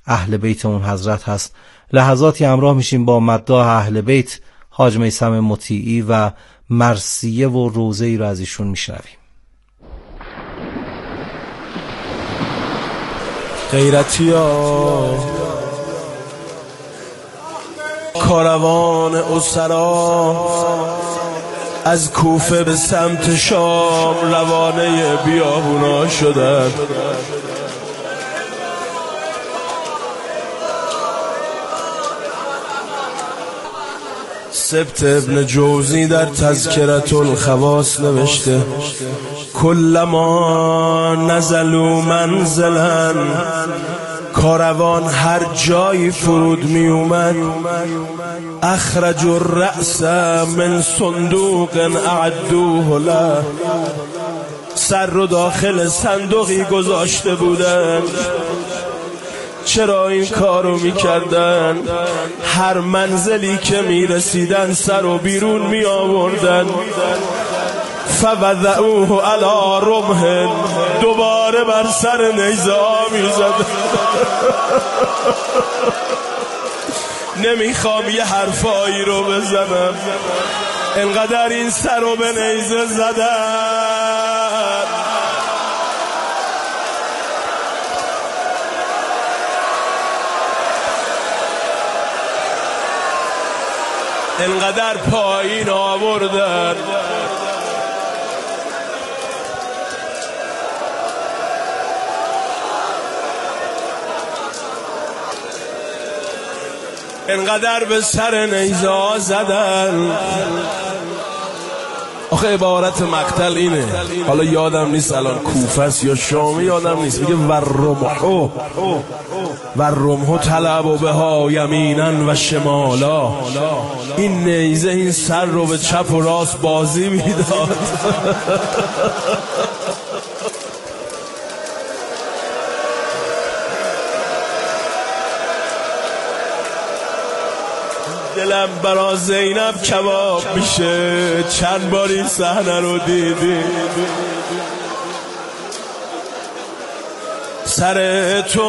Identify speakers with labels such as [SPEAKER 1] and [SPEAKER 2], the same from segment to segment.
[SPEAKER 1] اهل بیت اون حضرت هست. لحظاتی همراه میشیم با مداح اهل بیت حاج میثم مطیعی و مرثیه و روضه ای رو از ایشون میشنویم.
[SPEAKER 2] غیرتیا کاروان اسرا از کوفه به سمت شام روانه بیابونا شدن. سبت ابن جوزی در تذکرة الخواص نوشته کلما نزلوا منزلا، کاروان هر جایی فرود می اومد، اخرج الرأس من صندوق اعدوه له، سر رو داخل صندوقی گذاشته بودن. چرا این کارو میکردن؟ هر منزلی که میرسیدن سر رو بیرون می آوردن. فوضعوه علی رمح، دوباره بر سر نیزه میزد. نمیخوام یه حرفایی رو بزنم، انقدر این سر رو به نیزه زدن، انقدر پایین آوردن. انقدر به سر نیزه ها زدن. آخه عبارت مقتل اینه، حالا یادم نیست الان کوفه است یا شامه، یادم نیست، میگه والرمح طلب بها یمینا و شمالا. این نیزه این سر رو به چپ و راست بازی میداد. دلم برا زینب کباب میشه، چند بار این صحنه رو دیدی. سر تو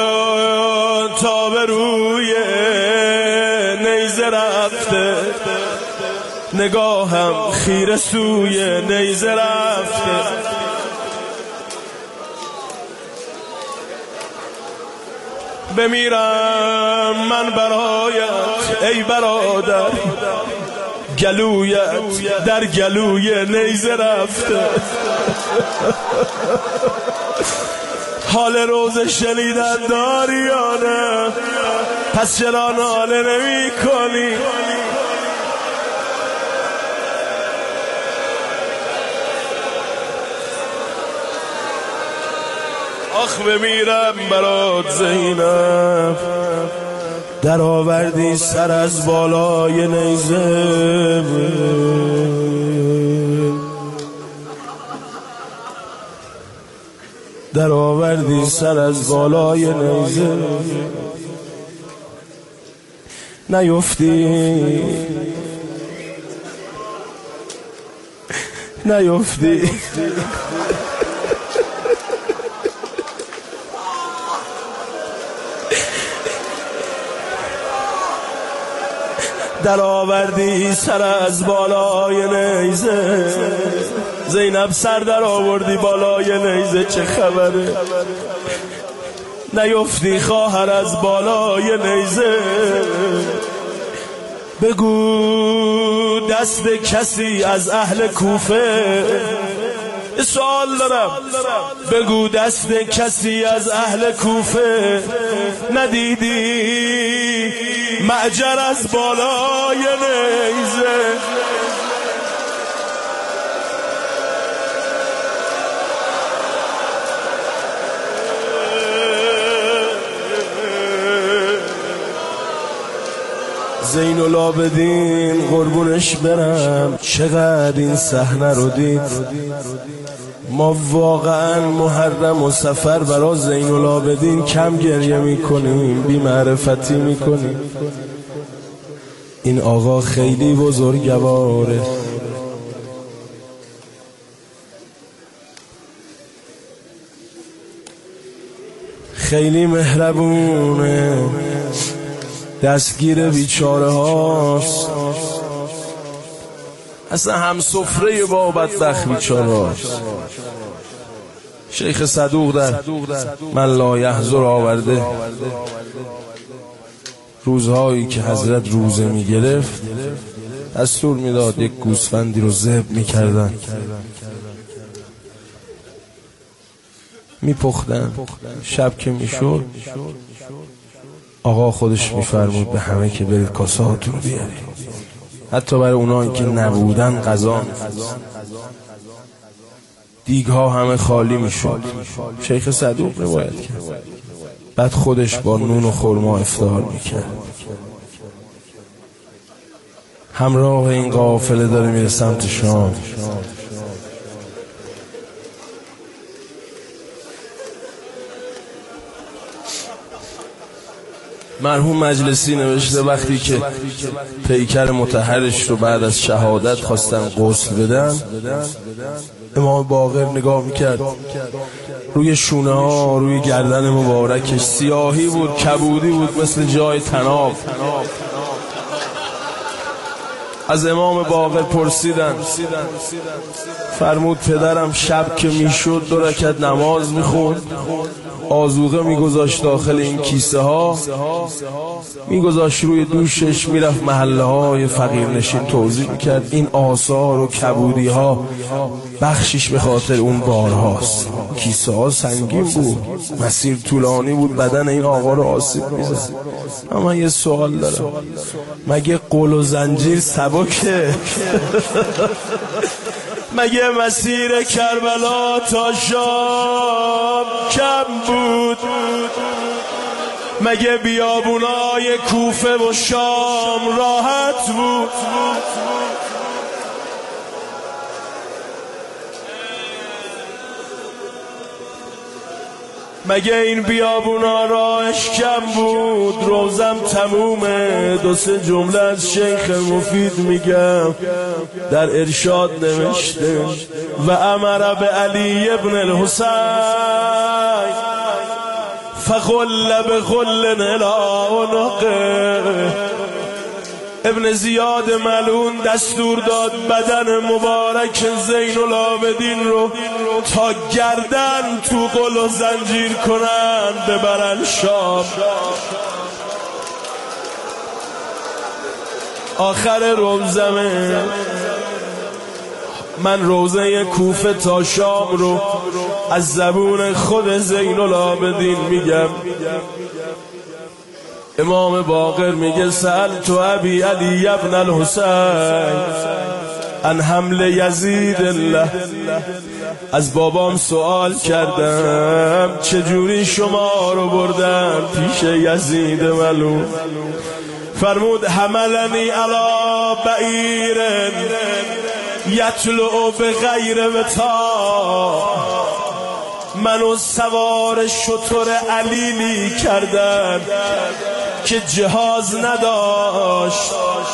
[SPEAKER 2] تا به روی نیزه رفته، نگاهم خیره سوی نیزه رفته. بمیرم من برایت ای برادر، گلویت در گلوی نیزه رفته. حال روز شنیدن داری یا نه؟ پس چرا ناله نمی کنی؟ آخ بمیرم برات زینب، در آوردی سر از بالای نیزه، در آوردی سر از بالای نیزه. نیفتی نیفتی در آوردی سر از بالای نیزه. زینب سر در آوردی بالای نیزه، چه خبره؟ نیفتی خواهر از بالای نیزه. بگو دست کسی از اهل کوفه، سوال دارم، بگو دست کسی از اهل کوفه ندیدی معجر از بالای نیزه. زین العابدین قربونش برم، چقدر این صحنه رو دید. ما واقعا محرم و سفر برا زین العابدین کم گریه میکنیم، بی معرفتی میکنیم. این آقا خیلی بزرگواره. خیلی مهربونه، دستگیر بیچاره هاست، اصلا هم سفره با بدبخت بیچاره هاست. شیخ صدوق در من لا یحضر آورده روزهایی که حضرت روزه می گرفت دستور میداد یک گوسفندی رو ذبح میکردن، میپختن. شب که میشد آقا خودش میفرمود به همه که برید کاسه هاتون رو بیارید، حتی برای اونایی که نبودن غذا. دیگ ها همه خالی میشد. شیخ صدوق روایت کرد. بعد خودش با نون و خرما افطار میکرد. همراه این قافله داره میره سمت شام. مرحوم مجلسی نوشته وقتی که پیکر مطهرش رو بعد از شهادت خواستن غسل بدن، امام باقر نگاه میکرد روی شونه ها، روی گردن مبارکش سیاهی بود، کبودی بود مثل جای طناب. از امام باقر پرسیدن، فرمود پدرم شب که میشد 2 رکعت نماز میخوند، آذوقه میگذاشت داخل این کیسه ها، میگذاشت روی دوشش، میرفت محله های فقیرنشین توزیع میکرد. این آثار و کبودی ها بخشش به خاطر اون بارهاست. کیسه ها سنگین بود، مسیر طولانی بود، بدن این آقا رو آسیب میزد. اما یه سوال دارم، مگه قل و زنجیر سبکه؟ مگه مسیر کربلا تا شام کم بود؟ مگه بیابونای کوفه و شام راحت بود؟ مگه این بیابونا راهش کم بود؟ روزم تمومه. 2-3 جمله از شیخ مفید میگم. در ارشاد نوشته و امر به علی ابن الحسین فغل بغل الی عنقه. ابن زیاد ملعون دستور داد بدن مبارک زین العابدین رو تا گردن تو قل و زنجیر کنن ببرن شام. آخر روزمه من روزه کوفه تا شام رو از زبون خود زین العابدین میگم. امام باقر میگه سألت ابی علی ابن الحسین ان حمل یزید الله. از بابام سوال کردم چجوری شما رو بردن پیش یزید ملعون. فرمود حملنی علی بعیر یطلع بغیر وطا. منو سوار شتر علیلی کردن که جهاز نداشت.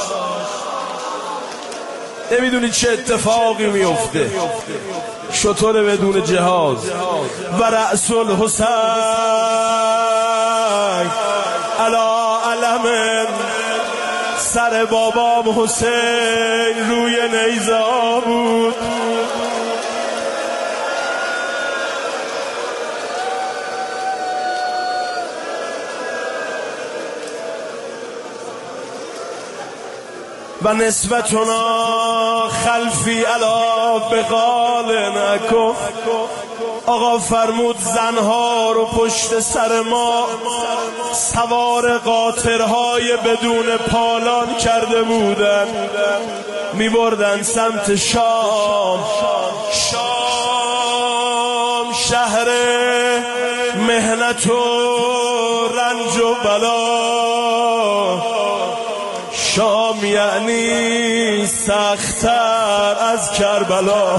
[SPEAKER 2] نمیدونی چه اتفاقی میفته، شتر بدون جهاز. و رأس الحسین علی علم، سر بابام حسین روی نیزه بود. و نسبتنا خلفی علا بقال نکف. آقا فرمود زنها رو پشت سر ما سوار قاطرهای بدون پالان کرده بودن، می بردن سمت شام. شام شهر مهنت و رنج و بلا. شام یعنی سخت‌تر از کربلا.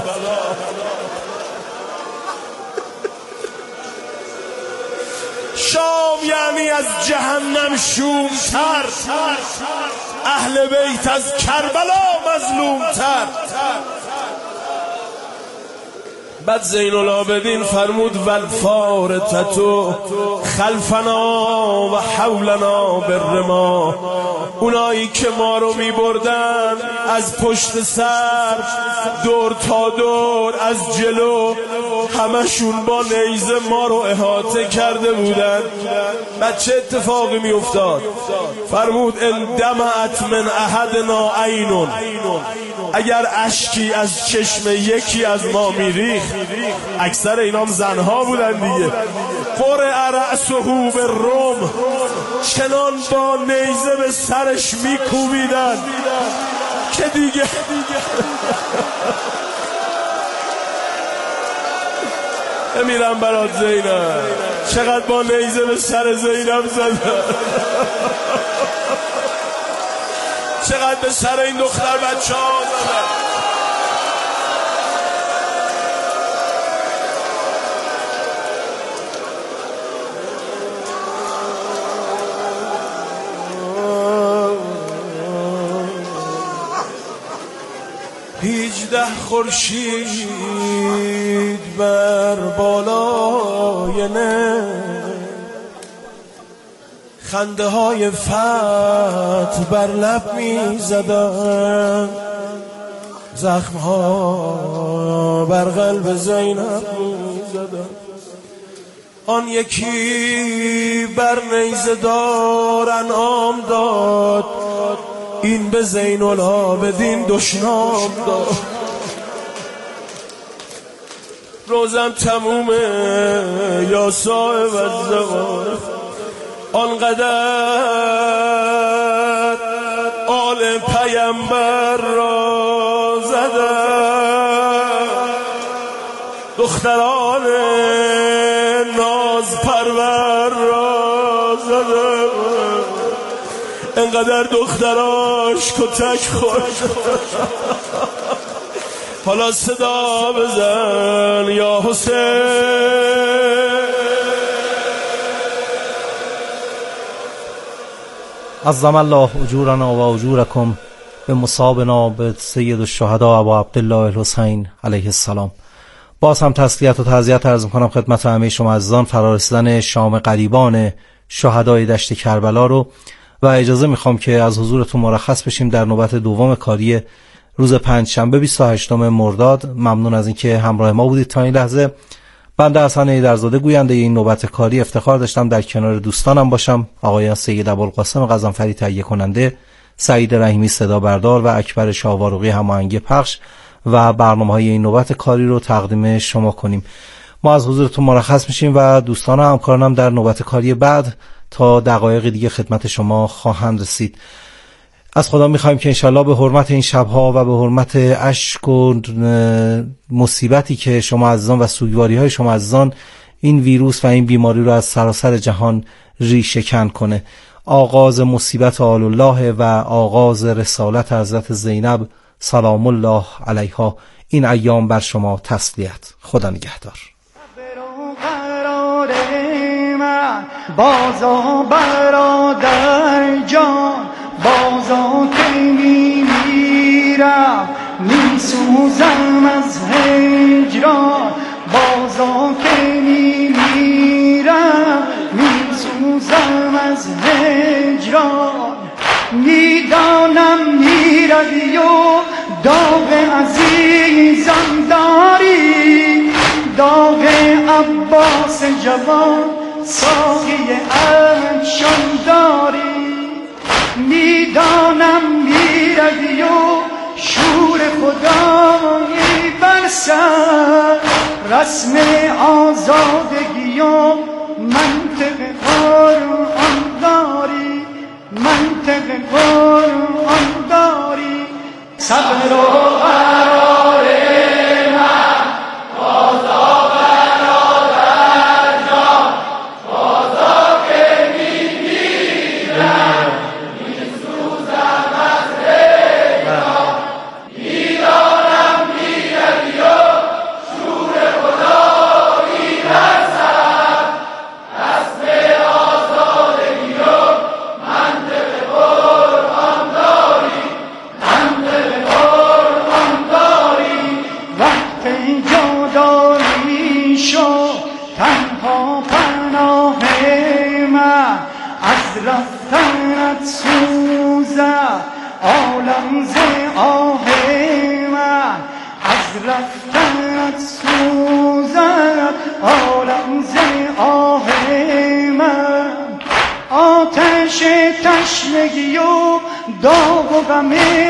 [SPEAKER 2] شام یعنی از جهنم شوم‌تر، اهل بیت از کربلا مظلوم‌تر. بعد زین العابدین فرمود والفارتتو خلفنا و حولنا بالرما، اونایی که ما رو می بردن از پشت سر دور تا دور از جلو، همشون با نیزه ما رو احاطه کرده بودن. بعد چه اتفاقی می افتاد؟ فرمود ان دمعت من احدنا عینون، اگر اشکی از چشم یکی از ما میریخت، اکثر اینام زنها بودن دیگه، قرع رأسه بالرم، چنان با نیزه به سرش میکوبیدن که دیگه امیرم برات زینب چقدر با نیزه به سر زینب زدن، چقدر به سر این دختر بچه ها زدن. هیجده خورشید بر بالای نه، خنده های فتح بر لب می زدن، زخم ها بر قلب زینب می زدن. آن یکی بر نیزه دار انعام داد، این به زین العابدین دشنام داد. روزم تمومه یا صاحب الزمان، آنقدر آل پیمبر را زدن، دختران ناز پرور را زدن، انقدر دختراش کتک خورد. حالا صدا بزن یا حسین.
[SPEAKER 1] عظم الله اجورنا و اجورکم به مصابنا به سید الشهدا ابو عبدالله الحسین علیه السلام. باز هم تسلیت و تعزیت عرض می‌کنم خدمت همه شما عزیزان فرارسیدن شام غریبان شهدای دشت کربلا رو، و اجازه میخوام که از حضورتون مرخص بشیم در نوبت دوم کاری روز پنجشنبه 28 مرداد. ممنون از اینکه همراه ما بودید تا این لحظه. بنده حسن ایدرزاده گوینده این نوبت کاری افتخار داشتم در کنار دوستانم باشم، آقایان سید ابوالقاسم غضنفری تهیه کننده، سعید رحیمی صدا بردار و اکبر شاواروقی هماهنگ پخش و برنامه‌های این نوبت کاری رو تقدیم شما کنیم. ما از حضورتون مرخص میشیم و دوستان و همکارانم در نوبت کاری بعد تا دقایق دیگه خدمت شما خواهند رسید. از خدا میخوایم که انشالله به حرمت این شبها و به حرمت اشک و مصیبتی که شما عزیزان و سوگواری های شما عزیزان این ویروس و این بیماری رو از سراسر جهان ریشه کن کنه. آغاز مصیبت آل الله و آغاز رسالت حضرت زینب سلام الله علیها این ایام بر شما تسلیت. خدا نگهدار.
[SPEAKER 3] بازا برادر جان، بازا که میمیرم میسوزم از هجران، بازا که میمیرم میسوزم از هجران. میدانم میروی و داغ عزیزم داری، داغ عباس جوان ساقی افشان داری. میدانم میروی و شور خدایی بر سر، رسم آزادگی و منطق قرآن داری، منطق قرآن داری. صبر و قرار من بازا برادر جان، بازا که میمیرم میسوزم از هجران. میدانم میروی و شور خدایی بر سر، رسم آزادگی و منطق قرآن داری، منطق قرآن
[SPEAKER 4] رفتنت سوزد عالم ز آه من، از رفتنت سوزد عالم ز آه من. آتش تشنگی و داغ و غم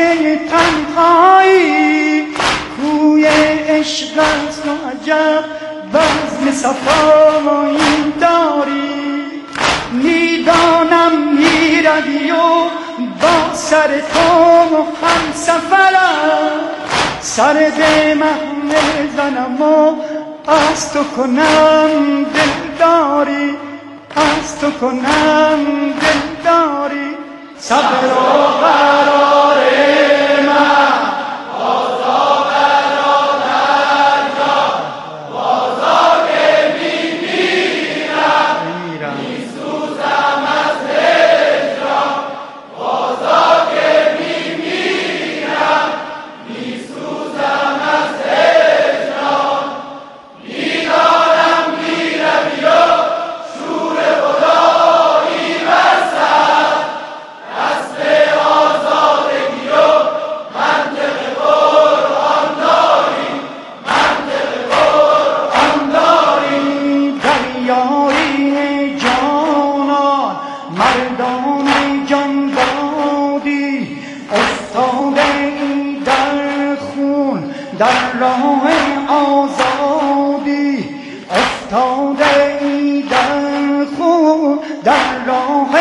[SPEAKER 4] تنهایی، کوی عشق است و عجب بزم صفایی داری. میدانم میروی و با سر تو هم سفرم، سر به محمل زنم و از تو کنم دلداری، از تو کنم دلداری. صبر و قرار من بازا برادر جان، بازا که میمیرم میسوزم از هجران، بازا که میمیرم میسوزم از هجران. میدانم میروی و شور خدایی بر سر، دست آزادگی و منطق قرآن داری، منطق قرآن داری. دریای جانان مردان جان دادی، افتاده ای در خون در راه آزادی، افتاده ای در خون در راه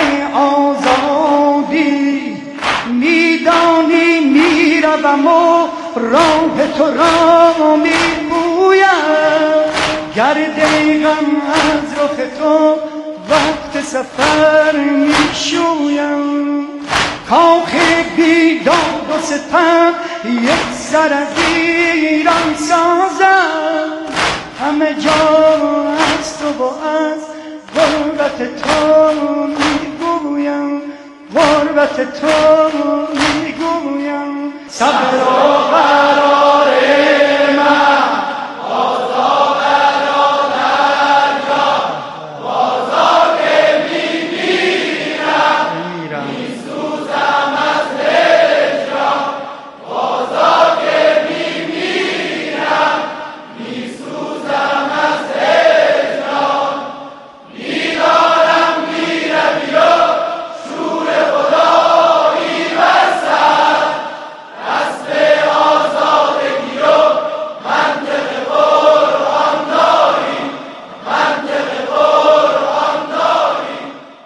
[SPEAKER 4] آزادی. میدانی میروم و راه تو را میپویم، گرد غم از رخ تو وقت سفر میشویم. کاخ بیداد و ستم یک سر از ایران سازم، همه جا از تو و از غربت تو میگویم، غربت تو میگویم. صبر و قرار من بازا برادر جان، بازا که میمیرم میسوزم از هجران، بازا که میمیرم میسوزم از هجران. میدانم میروی و شور خدایی بر سر، دست آزادگی و منطق قرآن داری، منطق قرآن داری.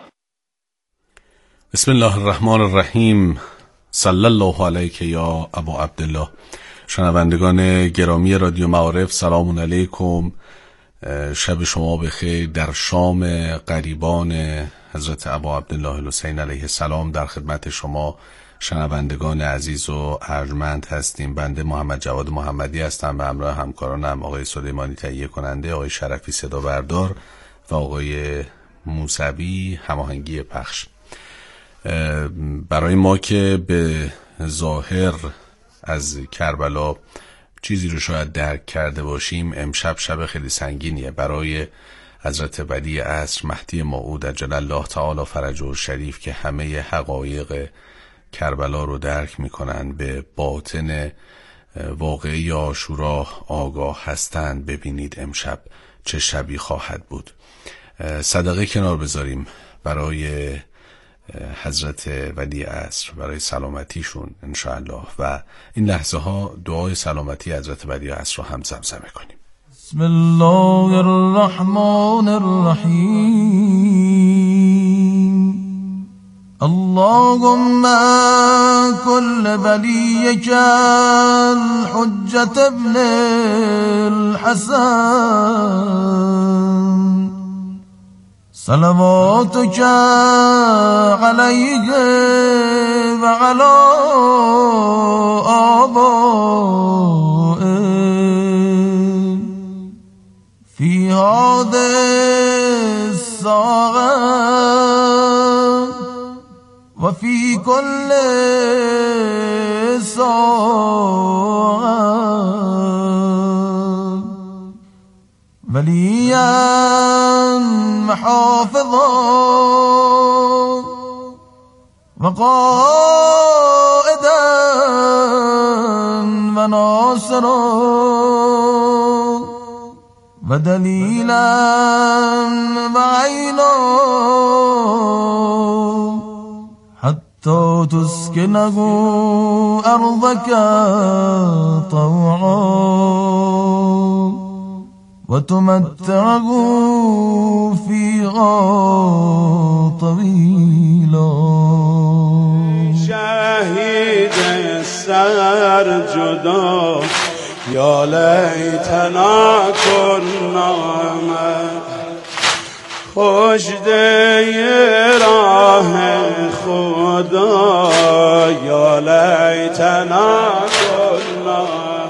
[SPEAKER 5] بسم الله الرحمن الرحیم. صلی الله علیک یا ابا عبدالله. شنوندگان گرامی رادیو معارف، سلام علیکم. شب شما بخیر. در شام قریبان حضرت ابا عبدالله الحسین علیه السلام در خدمت شما شنوندگان عزیز و ارجمند هستیم. بنده محمد جواد محمدی هستم و همراه همکارانم آقای سلیمانی تهیه کننده، آقای شرفی صدا بردار و آقای موسوی هماهنگی پخش. برای ما که به ظاهر از کربلا چیزی رو شاید درک کرده باشیم، امشب شب خیلی سنگینیه برای حضرت ولی عصر مهدی موعود عجل الله تعالی فرجه الشریف که همه حقایق کربلا رو درک میکنن، به باطن واقعی عاشورا آگاه هستند. ببینید امشب چه شبی خواهد بود. صدقه کنار بذاریم برای حضرت ولی عصر، برای سلامتیشون انشاءالله، و این لحظه ها دعای سلامتی حضرت ولی عصر رو هم زمزمه کنیم.
[SPEAKER 6] بسم الله الرحمن الرحیم. اللهم كل وليك الحجة ابن الحسن صلواتك عليه وعلى آبائه في هذه الساعة وفي كل ساعة وليا محافظا وقائدا وناصرا ودليلا وعينا حتى تسكنه أرضك طوعا وتمتعه فيها طويلا.
[SPEAKER 3] شهید سر جدا یا لیتنا کنا خوشده راه خدا یا لیتنا کنا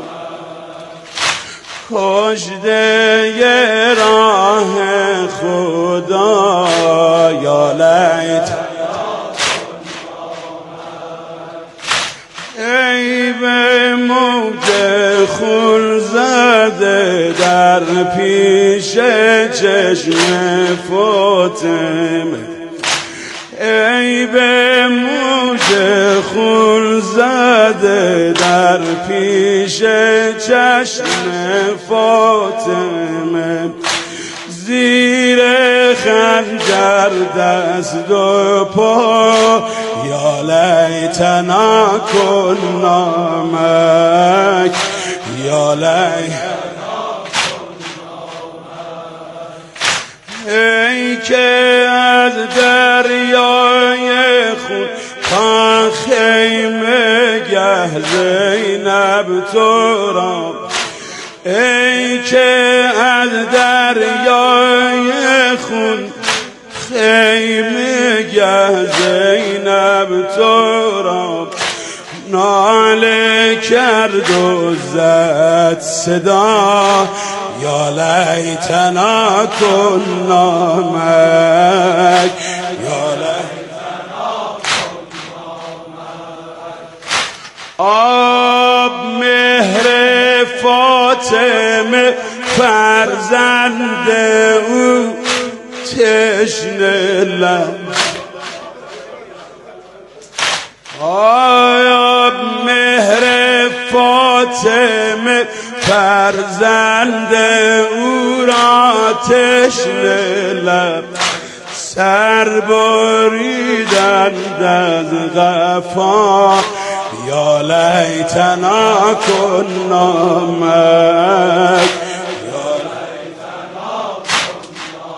[SPEAKER 3] خوشده راه خدا یا لیتنا. ای به موج خون زده در پیش چشم فاطمه ای به موج خون زده در پیش چشم فاطمه زیر خنجر دست و پا یا لیتنا کنا مک یا لیتنا ای که از دریای خون تا خیمه گه زینب تو را ای که از دریای خون خیمه گه زینب تو را ناله کرد و زد صدا یا لیتنا کنا مک یا لیتنا آب مهر فاطمه فرزند او تشنه لب آیا مهر فاطمه فرزند او را تشنه لب سر بریدند از قفا یا لیتنا کنا مک یا لیتنا کنا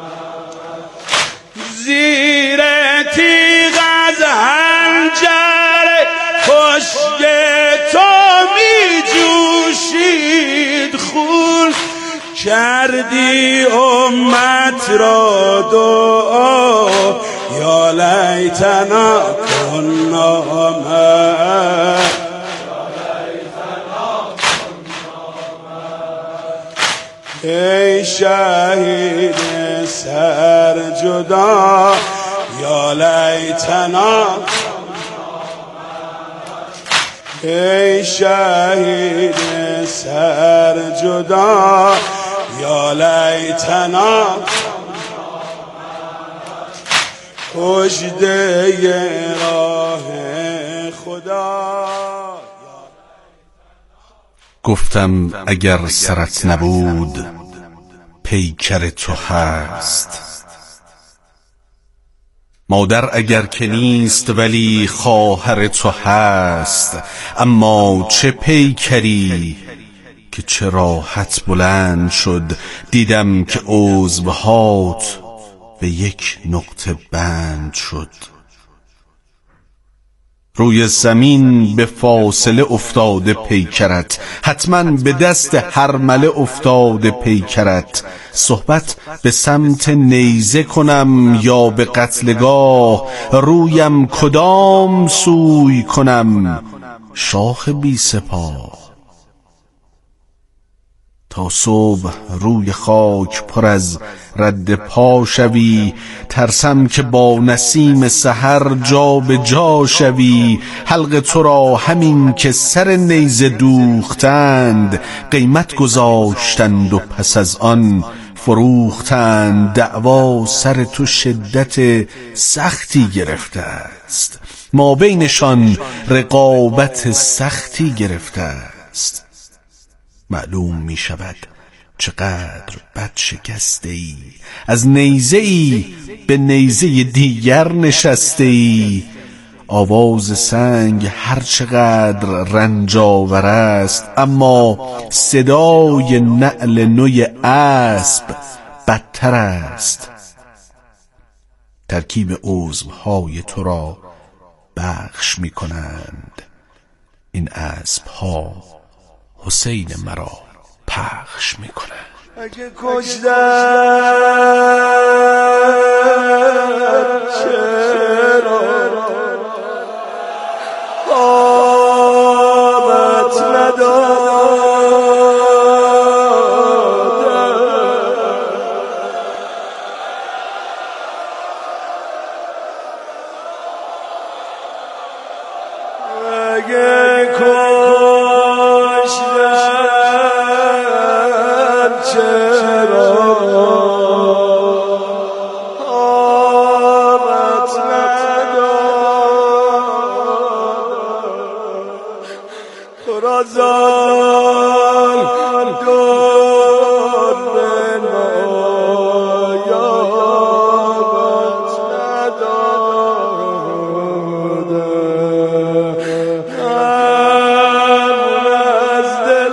[SPEAKER 3] مک زیر تیغ از حنجر خشک تو می جوشید خون کردی امت را دعا یا لیتنا کنا مک ای شهید سر جدا یا لیتنا ای شهید سر جدا یا لیتنا خوشده راه خدا.
[SPEAKER 5] گفتم اگر سرت نبود پیکر تو هست مادر اگر که نیست ولی خواهر تو هست اما چه پیکری که چه راحت بلند شد دیدم که عضوهات به یک نقطه بند شد روی زمین به فاصله افتاده پیکرت حتما به دست هرمله افتاده پیکرت صحبت به سمت نیزه کنم یا به قتلگاه رویم کدام سوی کنم شاخ بی سپاه تا صبح روی خاک پر از رد پا شوی ترسم که با نسیم سحر جا به جا شوی حلق تو را همین که سر نیزه دوختند قیمت گذاشتند و پس از آن فروختند دعوا سر تو شدت سختی گرفته است ما بینشان رقابت سختی گرفته است. معلوم می شود چقدر بد شکسته ای، از نیزه ای به نیزه دیگر نشسته ای. آواز سنگ هر چقدر رنج آور است، اما صدای نعل نوی اسب بدتر است. ترکیب عضوهای تو را بخش می کنند این اسبها، حسین مرا پخش می کنند.
[SPEAKER 2] اگه کشتن چرا آمد ندادن، اگه کشتن چرا آمد ندادن، رازان دون نایابت ندادن. از دل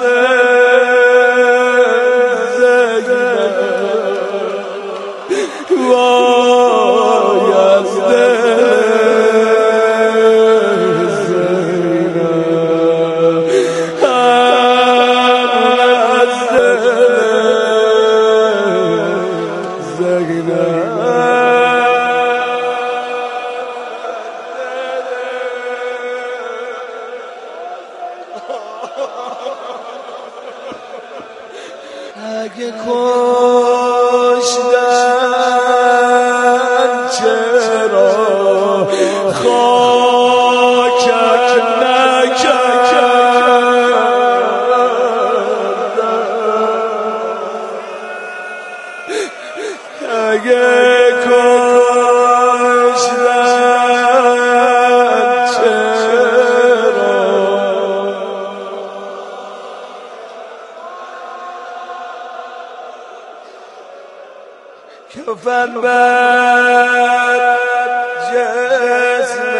[SPEAKER 2] زینب وای، از دل زینب، از دل زینب. اگه کشتن چرا خاکت نکردن، اگه کشتن چرا کفن بر جسم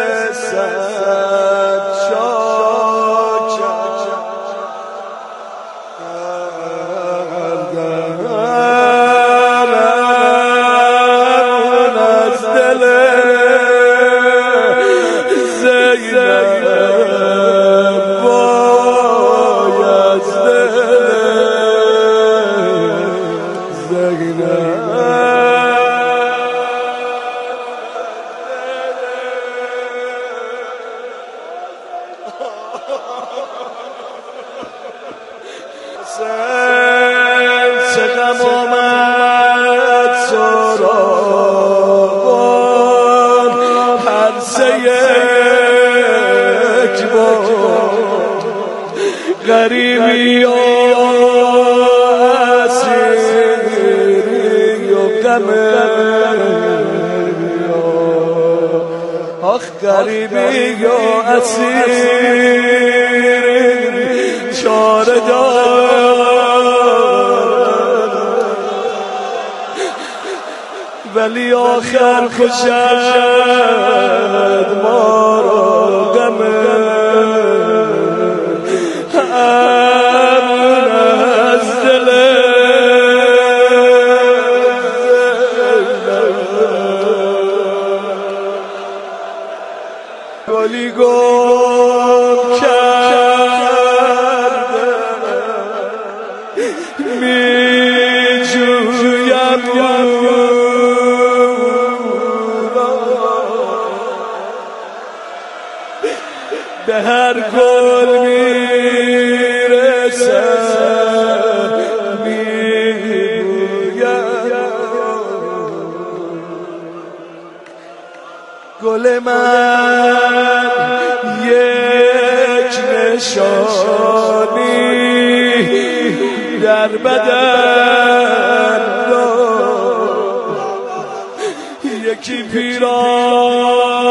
[SPEAKER 2] سجاد کردن، از دل زینب وای، از دل زینب. چه غم آمد سراغان، هر سه یک بار، غریبی و اسیری و غم، آخ غریبی و اسیری چاره دار، ولی آخر کشد ما را غم. از دل گلی گم کرده می جویم به هر گل میرسد میگویم گل من یک نشانی در بدن دار، یکی پیران